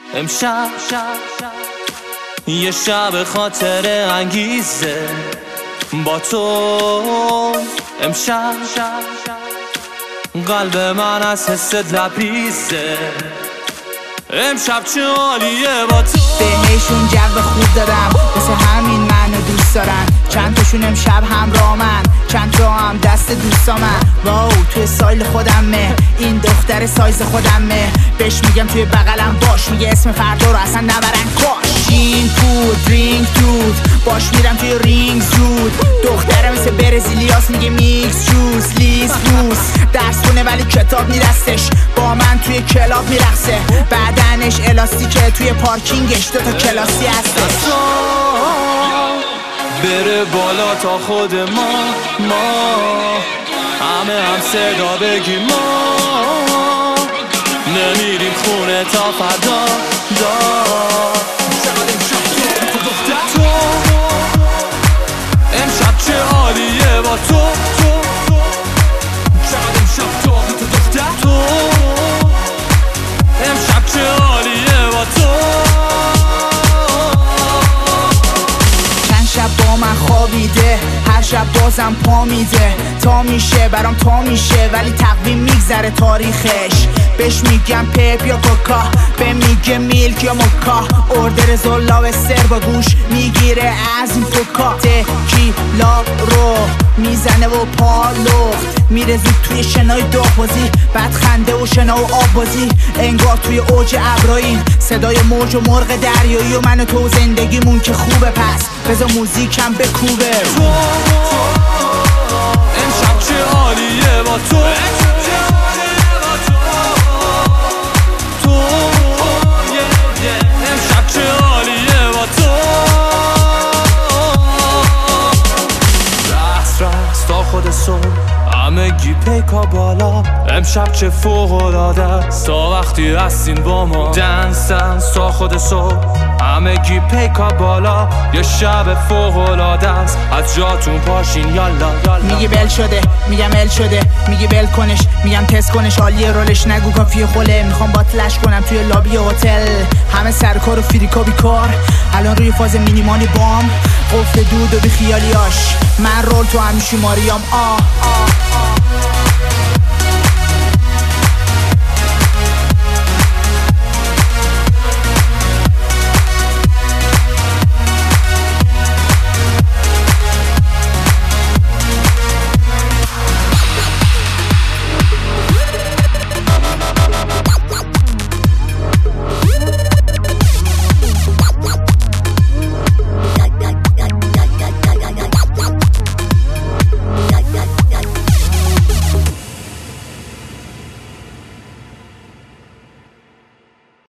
امشب یه شب خاطر انگیزه با تو. امشب قلب من از حست لبریزه. امشب چه عالیه با تو. بهشون جو خوب دادم واسه همین منو دوست دارن. چند تاشون امشب همراه من، چند تا هم دست دوستامن. واو توی سایل خودمه، این دختر سایز خودمه. بهش میگم توی بغلم باش، میگه اسم فردا رو اصلا نبرن کاش. جین پود درینک دود، باش میرم توی رینگ زود. دخترم مثل برزیلیاس، میگه میکس جوز لیز روز. درس خونه ولی کتاب میدستش، با من توی کلاب میرقصه. بدنش الاستیکه، توی پارکینگش دوتا کلاسی هستش. بره بالا تا خود ما همه هم صدا بگیم ما نمیریم خونه تا فردا. تو امشب چه عالیه با تو. تو امشب چه عالیه با تو. شب با من خوابیده، هر شب بازم پا میده. تا میشه برام تا میشه، ولی تقویم میگذره تاریخش. بهش میگم پپ یا کوکا، به میگه میلک یا موکا. اردر زلا و سر با گوش میگیره از این پوکا. تکیلا رو میزنه و پالخت، میره زود توی شنای داغ بازی. بعد خنده و شنا و آب بازی، انگار توی اوج ابراهیم. صدای موج و مرغ دریایی و من و تو زندگیمون که خوبه. پس بذار موزیکم بکوبه. تو امشب چه عالیه با تو. تو امشب چه عالیه با تو. رقص تا خود صبح، همگی پیکا بالا. امشب چه فوق‌العاده است تا وقتی هستین با ما. دنس تا خود صبح، همگی پیکا بالا. یه شب فوق‌العاده است، از جاتون پاشین یالا. میگی بل شده، میگم ال شده. میگی بل کنش، میگم تست کنش. عالیه رولش نگو کافیه خوله. میخوام با تلش کنم توی لابی هتل. همه سرکار و فریکا بیکار، الان روی فاز مینیمالی بام. قفل دود و بی خیالیاش، من رول تو همیشی ماریام.